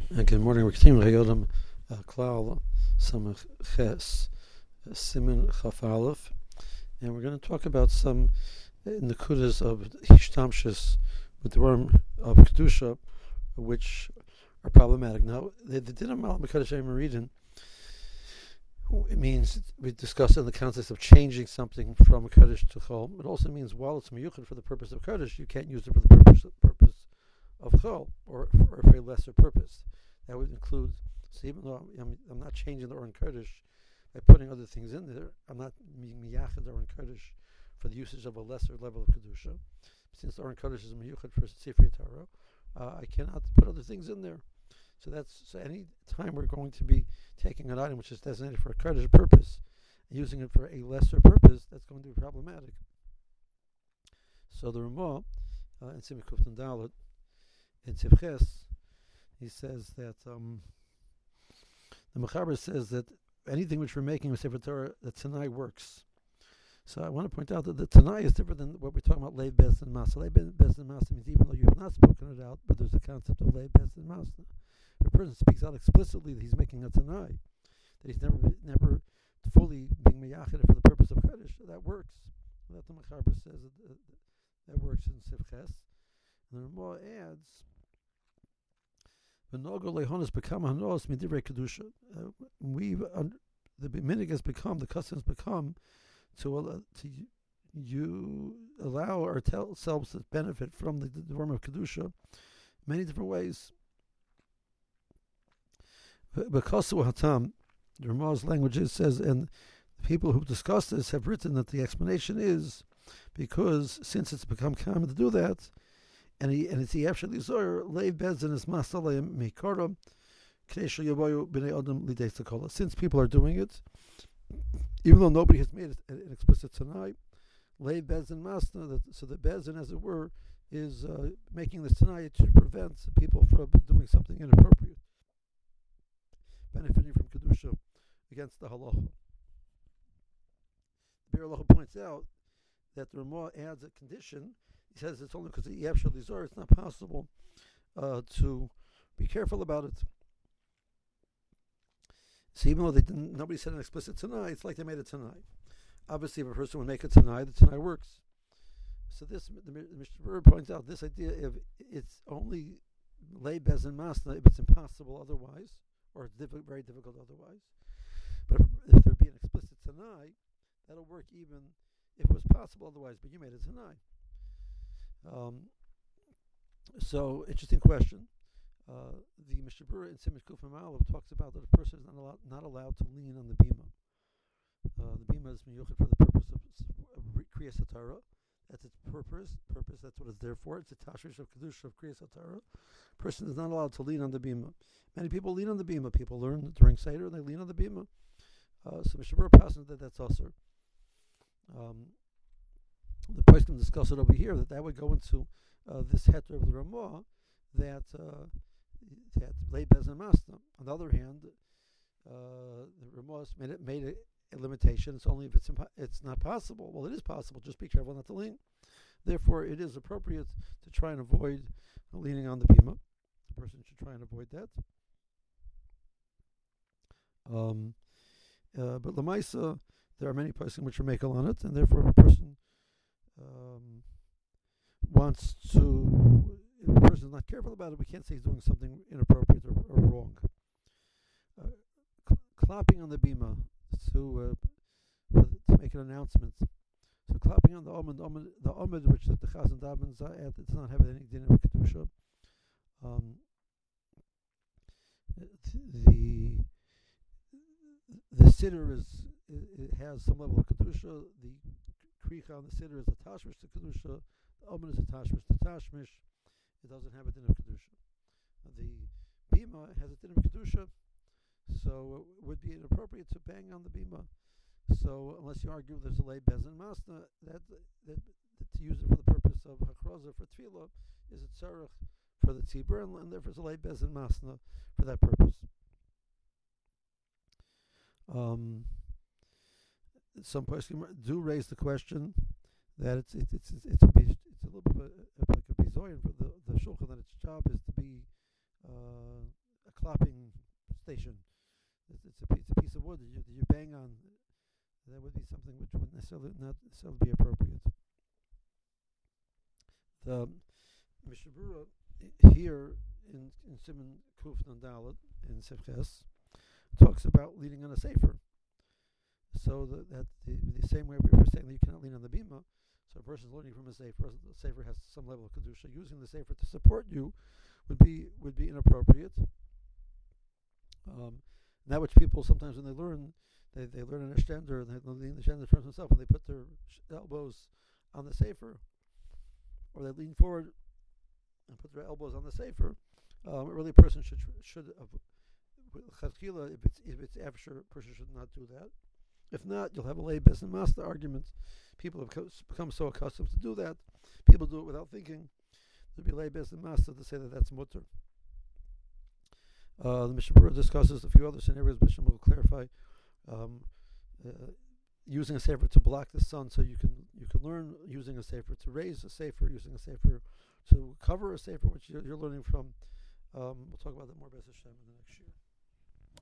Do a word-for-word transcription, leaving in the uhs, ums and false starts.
Uh, Good morning. We're continuing Chayodim uh, Klal Samach Ches uh, Siman Chaf Aleph, and we're going to talk about some uh, nekudas of Hishtamshus with the worm of Kedusha, which are problematic. Now, the the din of Mal Mekadosh Meridin, it means we discussed in the context of changing something from Kaddish to Chol. It also means while it's miyuchad for the purpose of Kaddish, you can't use it for the purpose purpose of Chol or, or for a lesser purpose. That would include, so even though I'm, I'm not changing the Oren Kaddish by putting other things in there, I'm not miyachad the Oren Kaddish for the usage of a lesser level of Kedusha. Since the Oren Kaddish is miyuchad for Sifrei Torah, uh, I cannot put other things in there. So that's so any time we're going to be taking an item which is designated for a Kaddish purpose and using it for a lesser purpose, that's going to be problematic. So the Ramah uh, in Simon Kuftan Dalet in Tzivches, he says that um, the Mechaber says that anything which we're making with Sefer Torah, the Tanai works. So I want to point out that the Tanai is different than what we're talking about, Leib Bez and Masa. Leib Bez and Masa means even though you have not spoken it out, but there's a concept of Leib Bez and Masa. If a person speaks out explicitly that he's making a Tanai, that he's never never fully being meyached for the purpose of Kaddish, that works. That the Mechaber says that, uh, that works in Sivches. And the Ramah adds, uh, we've under, the minig has become, the custom has become to allow, to you allow ourselves to benefit from the, the form of kedusha many different ways. Because hatam, the Ramah's language is, says, and the people who discuss this have written that the explanation is because since it's become common to do that, and he and it's the actually zoyer leiv bezin is masalei mikara k'nei yaboyu b'nei adam lidei sakola. Since people are doing it, even though nobody has made it an explicit tonight, leiv bezin masna, that so the bezin, as it were, is uh, making this tonight to prevent people from doing something inappropriate, benefiting from kedusha against the halacha. The Bir Halacha points out that the Ramah adds a condition. He says it's only because the Yevshel Lizor, it's not possible uh, to be careful about it. So even though they didn't, nobody said an explicit Tanai, it's like they made a Tanai. Obviously, if a person would make a Tanai, the Tanai works. So this, the, the Mishnah Berurah points out this idea: if it's only lay bez and masna, if it's impossible otherwise, or it's difficult, very difficult otherwise. But if, if there be an explicit Tanai, that'll work even if it was possible otherwise. But you made a Tanai. Um, so, interesting question. Uh, the Mishnah Berurah in Simon Kufim Aleph talks about that a person is not allowed, not allowed to lean on the bima. Uh, the bima is miyuchad for the purpose of, of Kriyas HaTorah. That's its purpose. Purpose. That's what it's there for. It's a tashrish of kedusha of Kriyas HaTorah. A person is not allowed to lean on the bima. Many people lean on the bima. People learn during Seder and they lean on the bima. Uh, so Mishnah Berurah passes that that's also. Um, The price can discuss it over here that that would go into uh, this heter of the Ramah that uh, that lay bez and masna. On the other hand, uh, the Ramah made it made a, a limitation. It's only if it's impo- it's not possible. Well, it is possible. Just be careful not to lean. Therefore, it is appropriate to try and avoid leaning on the bima. The person should try and avoid that. Um, uh, but lamaisa, there are many places in which are makel on it, and therefore, if a person Um, wants to, if a person is not careful about it, we can't say he's doing something inappropriate or, or wrong. Uh, cl- clapping on the bima to uh, to make an announcement. So clapping on the omid, the omid, which the chazan davens at, it does not have any din of kedusha. Um, the the siddur is it, it has some level of kedusha. The Kricha on the Siddur is a tashmish to Kedusha. The Omen is a tashmish to tashmish. It doesn't have a din of Kedusha. The Bima has a din of Kedusha, so it would be inappropriate to bang on the Bima. So unless you argue there's a lay bez and masna, that, that, that to use it for the purpose of Hakroza for Tefillah is a tzarech for the Tzibur, and, and therefore it's a lay bez and masna for that purpose. Um, Some person do raise the question that it's it's it's it's, it's, a, it's a little bit of a, like a bizoyan for the the shulchan, that its job is to be uh, a clopping station. It's, it's, a, it's a piece of wood that you, that you bang on. That would be something which would necessarily not necessarily be appropriate. The Mishnah Berurah here in in Siman Kuf Nandalet in Sefches talks about leaning on a sefer. So that, that the, the same way we were saying that you cannot lean on the bima, so a person is learning from a sefer. The sefer has some level of kedusha. Using the sefer to support you would be would be inappropriate. Um, that which people sometimes when they learn, they, they learn in a shtender and they lean the shtender from himself when they put their elbows on the sefer, or they lean forward and put their elbows on the sefer. Um, really, a person should should uh, if it's if it's after, a person should not do that. If not, you'll have a lay bes and master argument. People have co- become so accustomed to do that. People do it without thinking. There'll be lay bes and master to say that that's mutter. Uh, the Mishnah Berurah discusses a few other scenarios. Mishnah will clarify um, uh, using a sefer to block the sun, so you can you can learn using a sefer to raise a sefer, using a sefer to cover a sefer, which you're, you're learning from. Um, we'll talk about that more, B'ez Hashem, in the next year.